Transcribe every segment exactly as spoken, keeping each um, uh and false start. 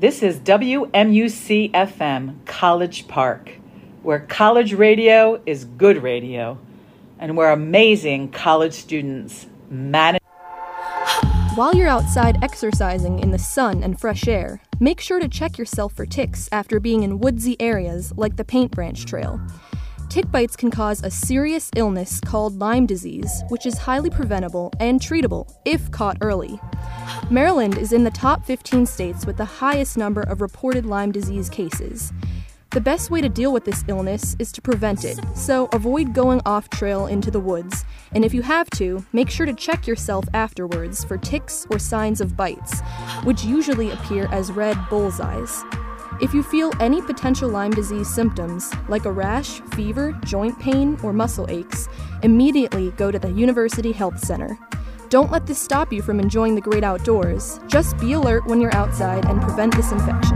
This is W M U C F M, College Park, where college radio is good radio, and where amazing college students manage. While you're outside exercising in the sun and fresh air, make sure to check yourself for ticks after being in woodsy areas like the Paint Branch Trail. Tick bites can cause a serious illness called Lyme disease, which is highly preventable and treatable if caught early. Maryland is in the top fifteen states with the highest number of reported Lyme disease cases. The best way to deal with this illness is to prevent it, so avoid going off trail into the woods, and if you have to, make sure to check yourself afterwards for ticks or signs of bites, which usually appear as red bullseyes. If you feel any potential Lyme disease symptoms, like a rash, fever, joint pain, or muscle aches, immediately go to the University Health Center. Don't let this stop you from enjoying the great outdoors. Just be alert when you're outside and prevent this infection.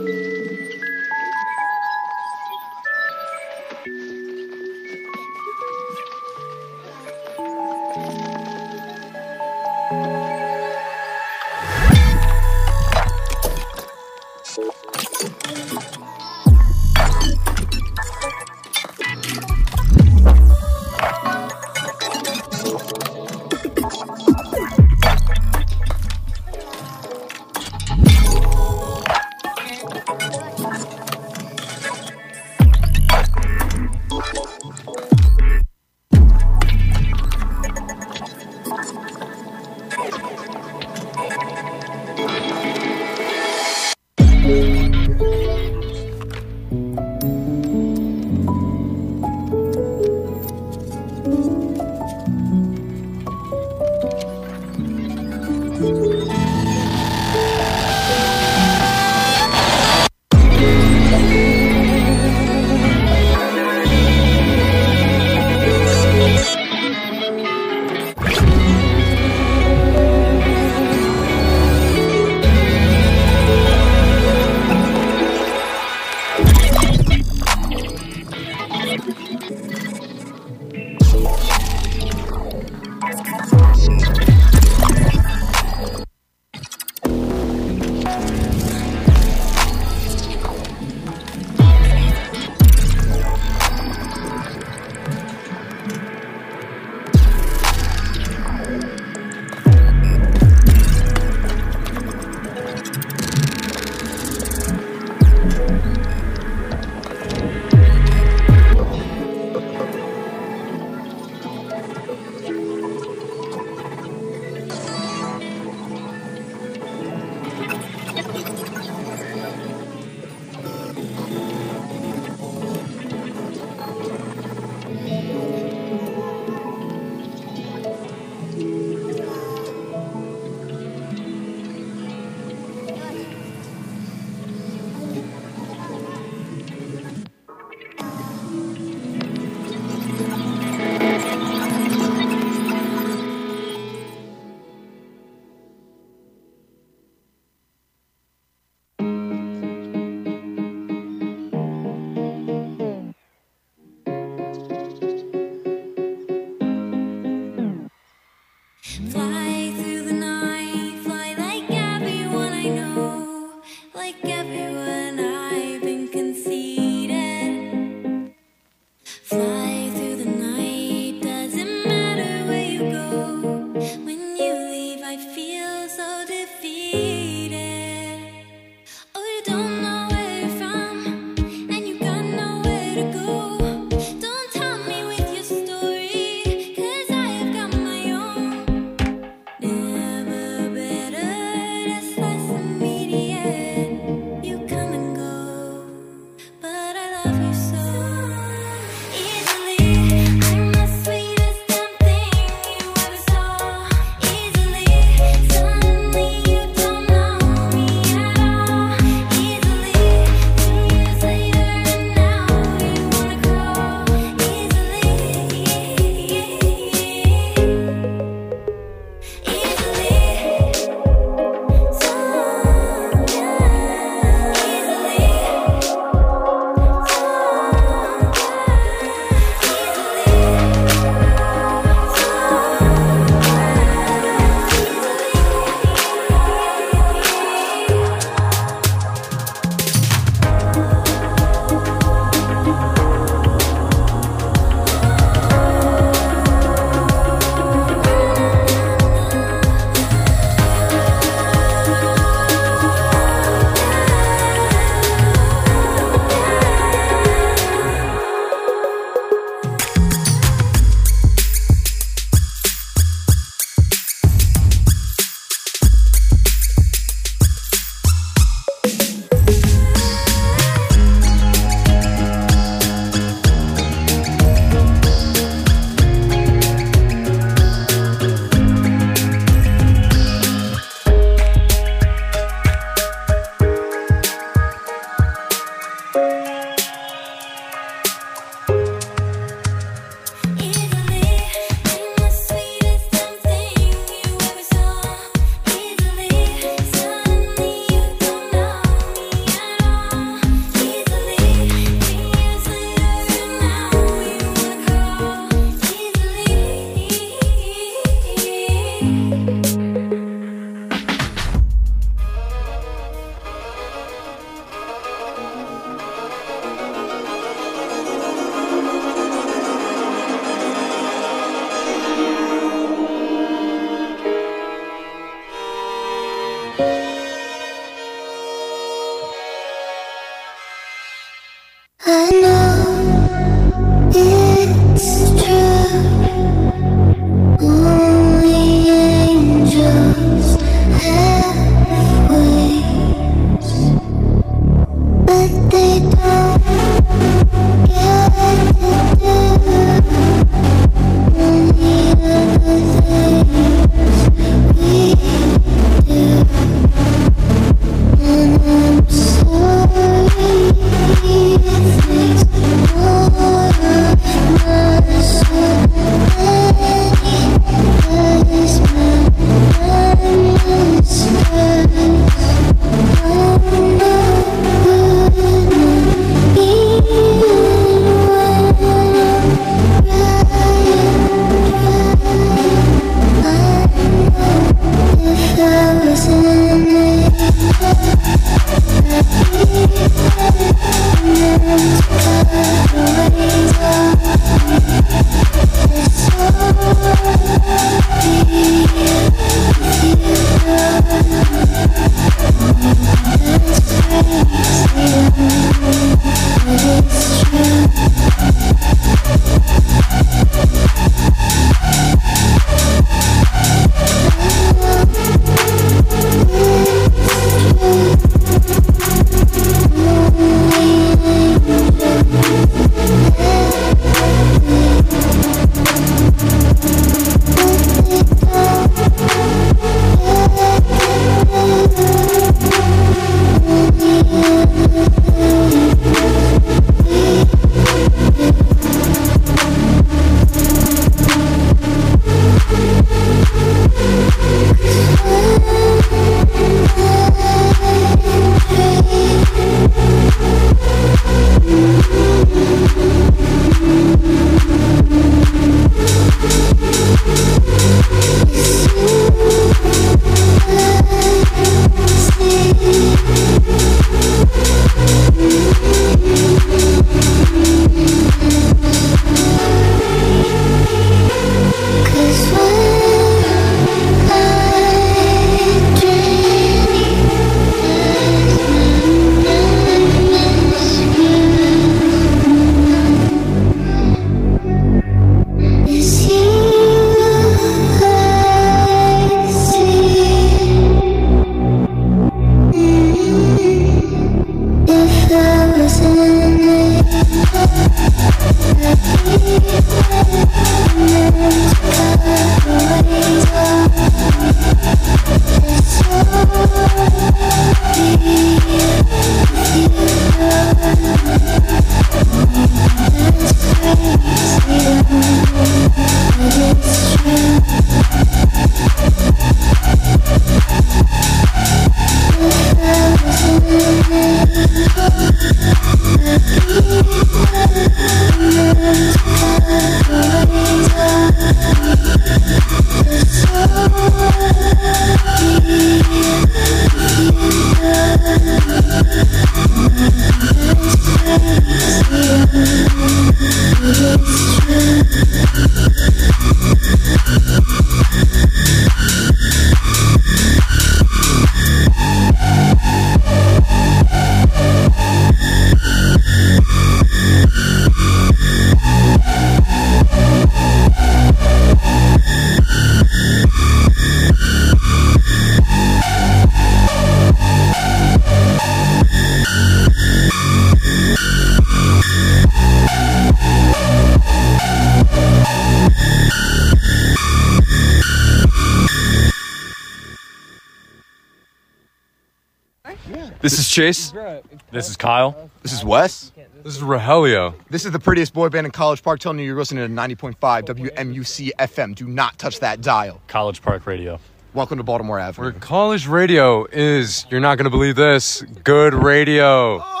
This is Chase. This is Kyle. This is Wes. This is Rogelio. This is the prettiest boy band in College Park telling you you're listening to ninety point five W M U C F M. Do not touch that dial. College Park Radio. Welcome to Baltimore Avenue. Where college radio is, you're not going to believe this, good radio. Oh!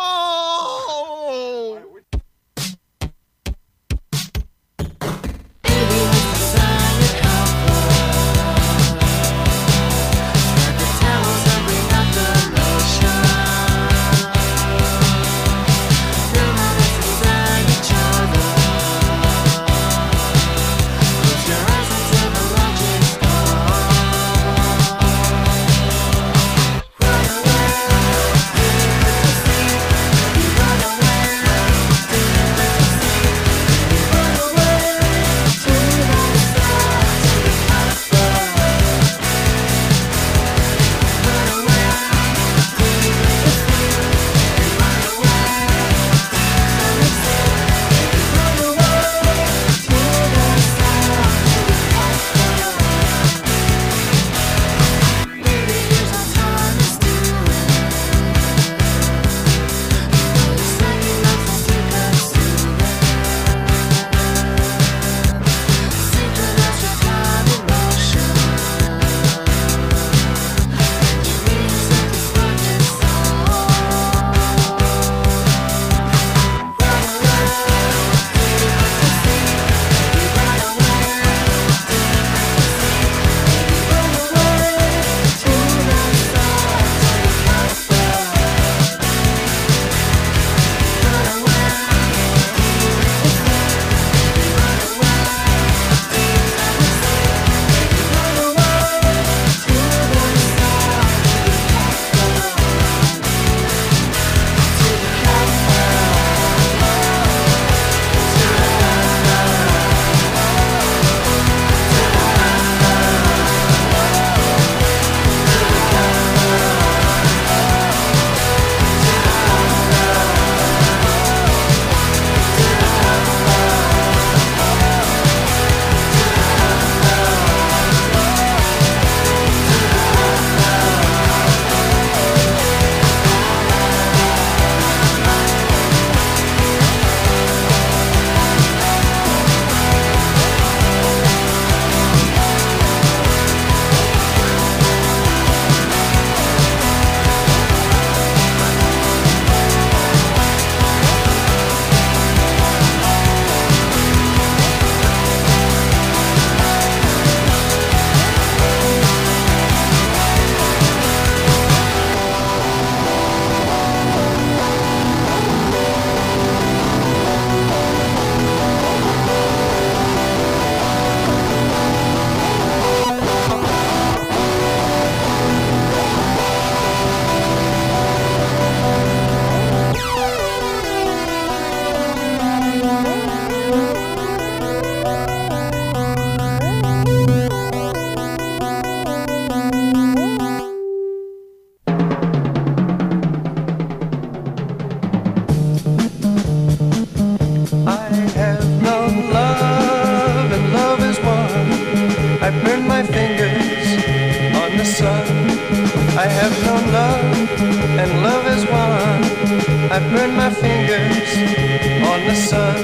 I've burned my fingers on the sun.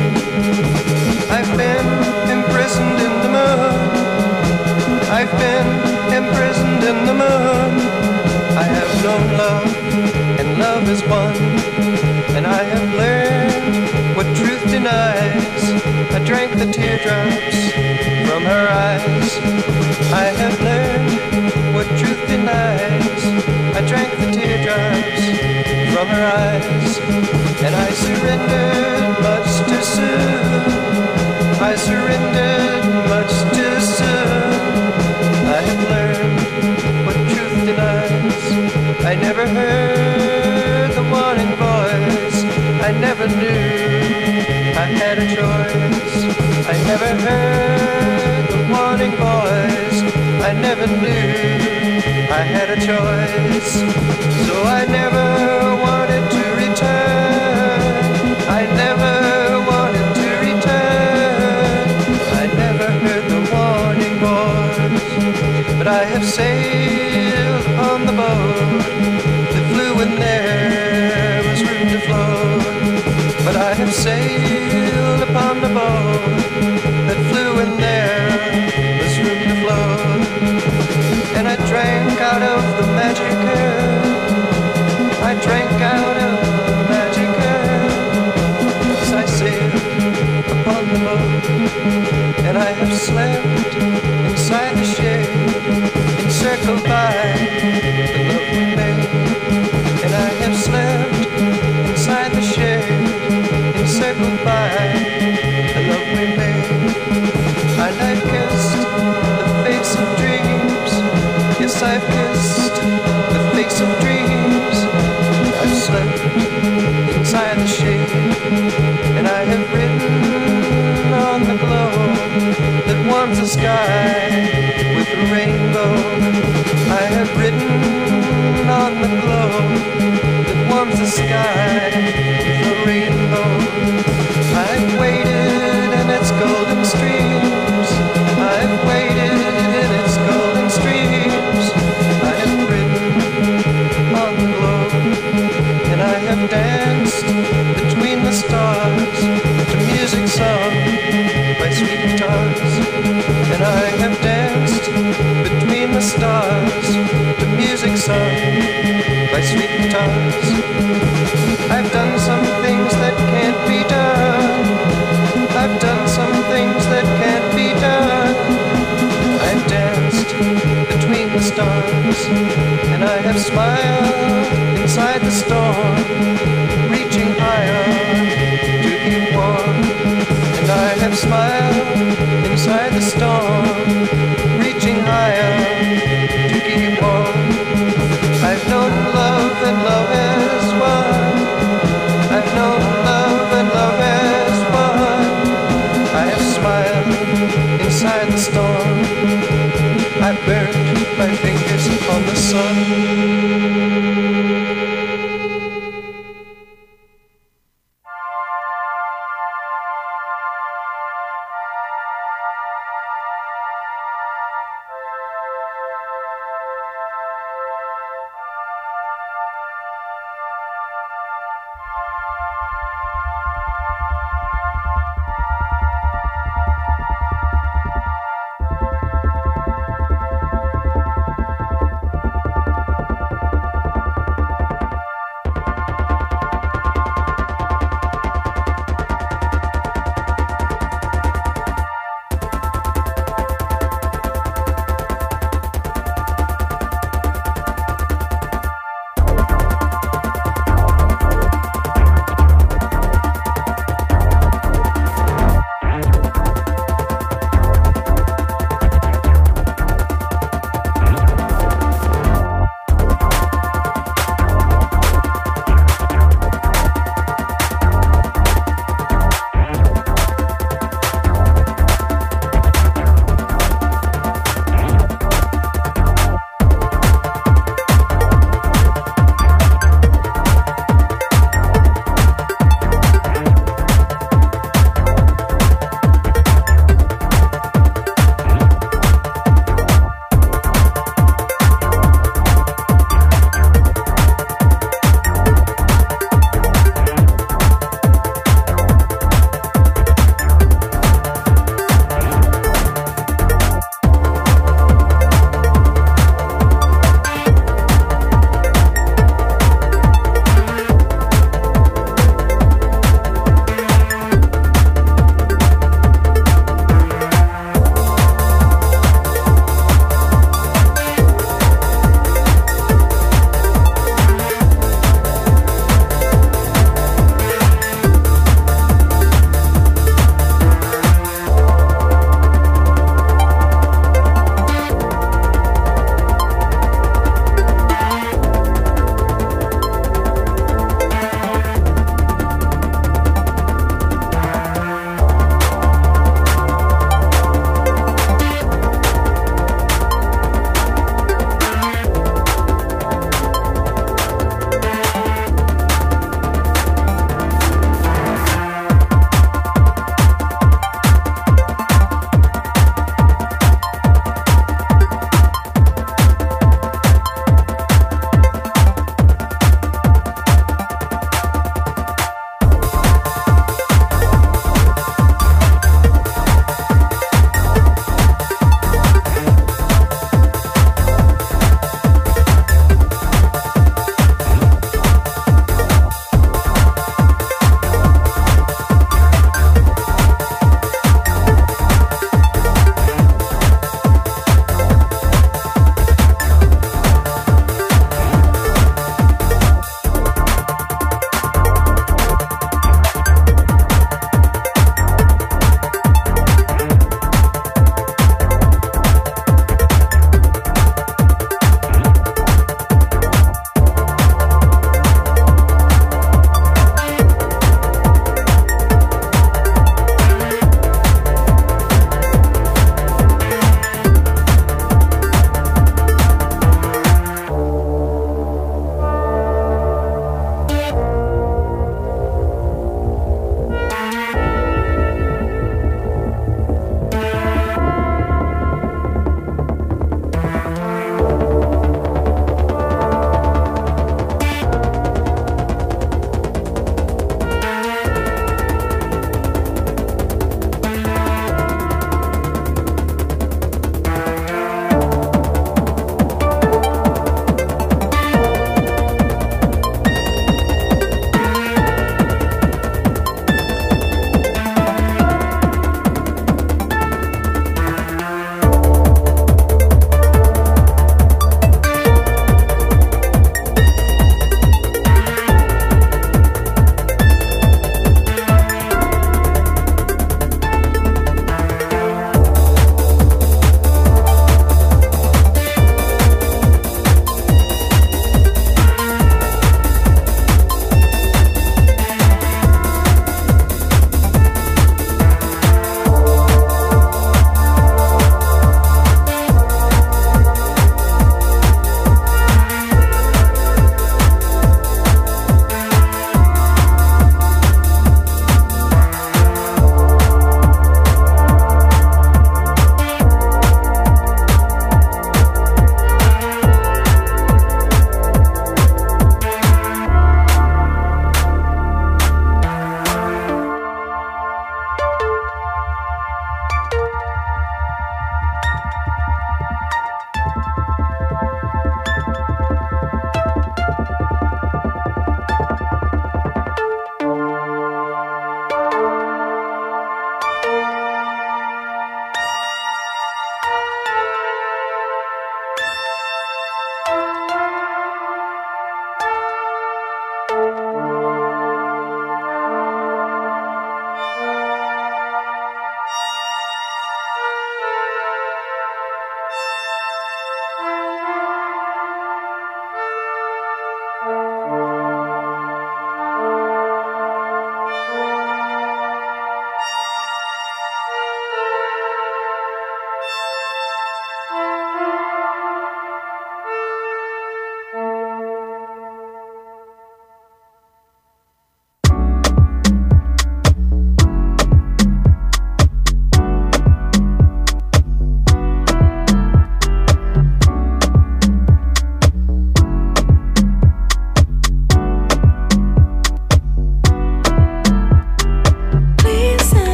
I've been imprisoned in the moon. I've been imprisoned in the moon. I have known love, and love is one. And I have learned what truth denies. I drank the teardrops from her eyes. I have learned what truth denies. I drank the teardrops from her eyes, and I surrendered much too soon. heard the warning voice. I never knew I had a choice. So I never wanted to return. I never wanted to return. I never heard the warning voice. But I have sailed on the boat that flew when there was room to float. But I have sailed upon the boat that flew when there was room to float. And I drank out of the magic earth. I drank out of the magic earth as I sailed upon the boat. And I have slept inside the shade, encircled by the love we made. And I have slept inside the shade, encircled by the love we made. And I've kissed the face of dreams. Yes, I've kissed the face of dreams. I've slept inside the shade, and I have written on the glow that warms the sky with a rainbow. I have written on the glow that warms the sky with a rainbow. I've waited in its golden streams. I've waited in its golden streams. I have written on the glow, and I have danced between the stars to music sung by sweet guitars. And I have danced between the stars to music sung by sweet guitars. I've done some things that can't be done. I've done some things that can't be done. I've danced between the stars, and I have smiled inside the storm, reaching higher to keep warm. And I have smiled inside the storm, reaching higher to keep warm. I've known love and love as one. I've known love and love as one. I have smiled inside the storm. I burned my fingers on the sun.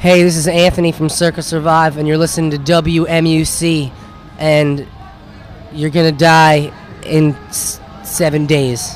Hey, this is Anthony from Circa Survive, and you're listening to W M U C, and you're gonna die in s- seven days.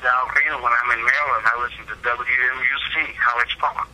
Al Green, and when I'm in Maryland, I listen to W M U C, College Park.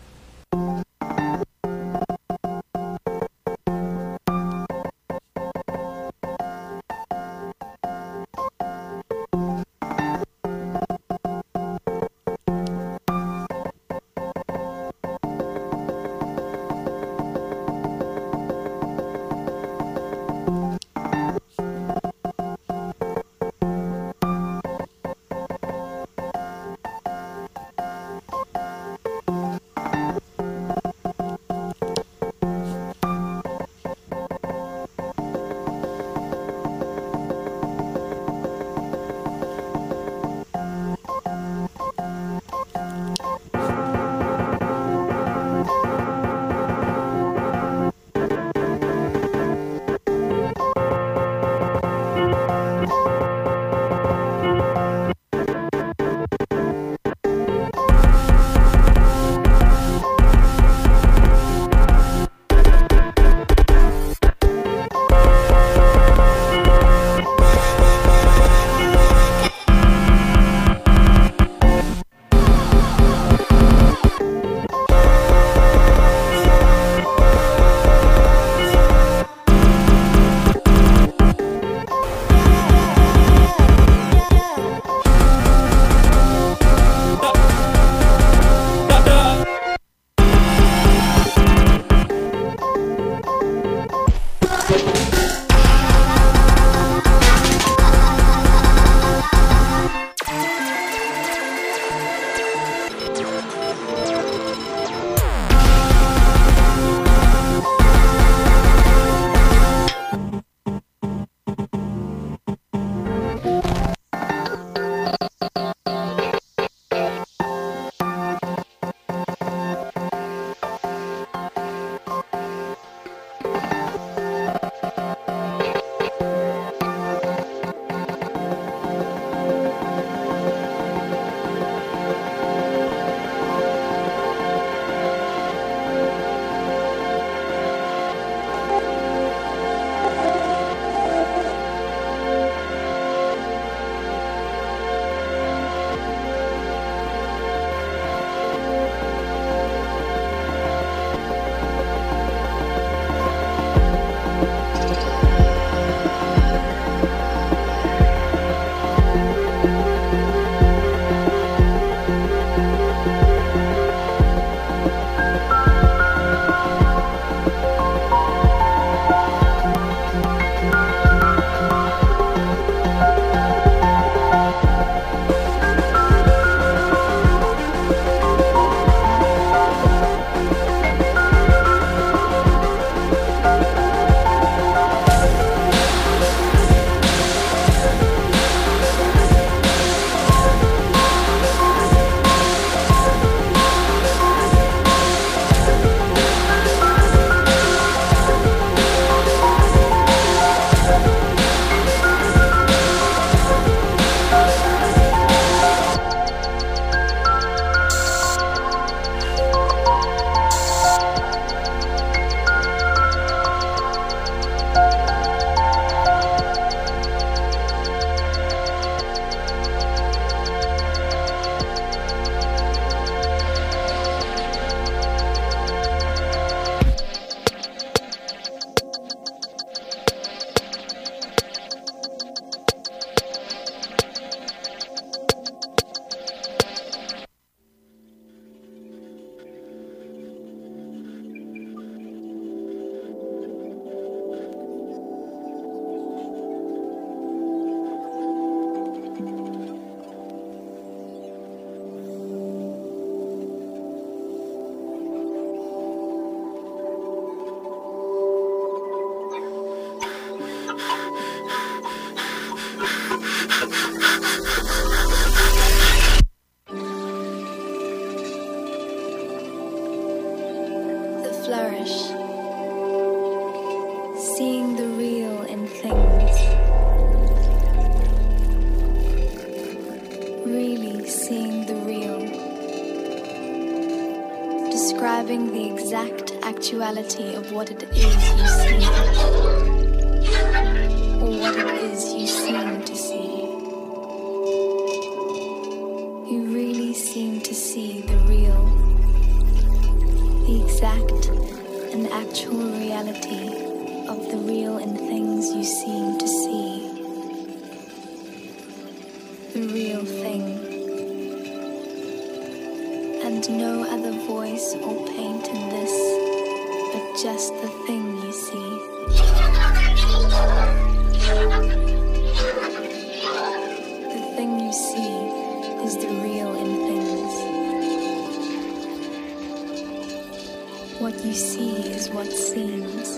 describing the exact actuality of what it is you see, or what it is you seem to see. exact and actual reality of the real in things you seem to see. The real thing. And no other voice or paint in this, but just the thing you see. The thing you see is the real in things. What you see is what seems.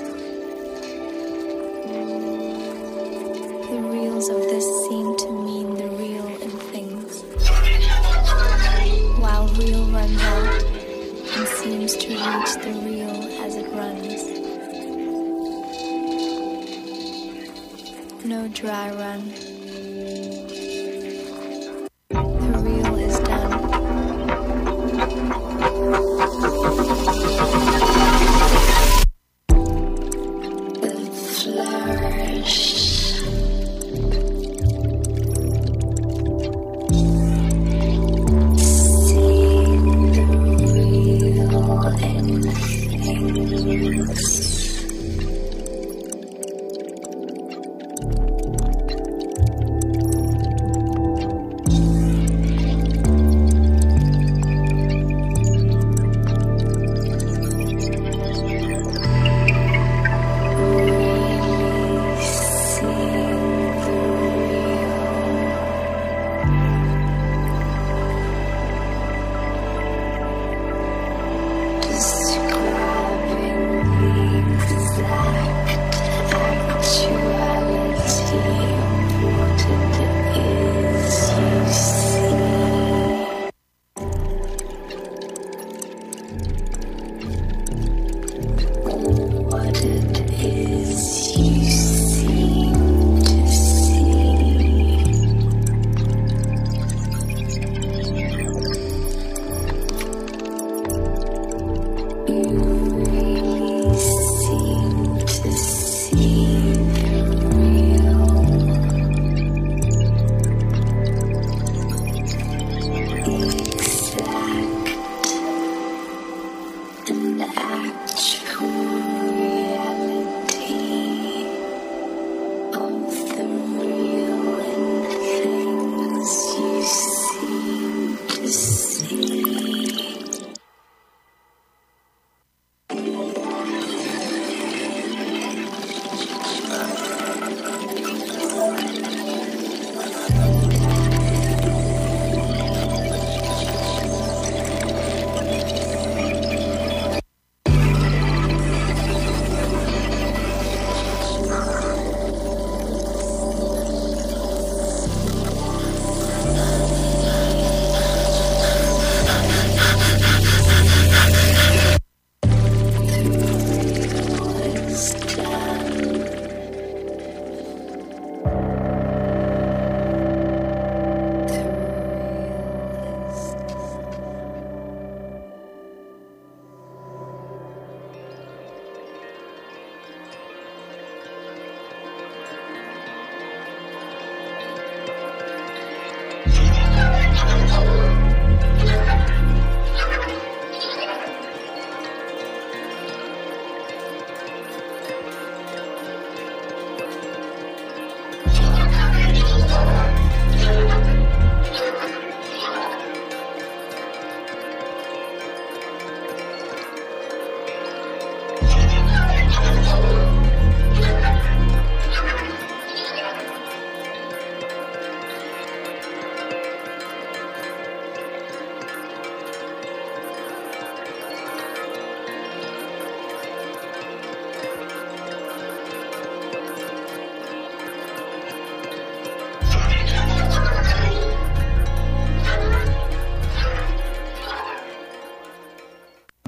The reals of this seem to mean the real in things. While real runs out and seems to reach the real as it runs. No dry run.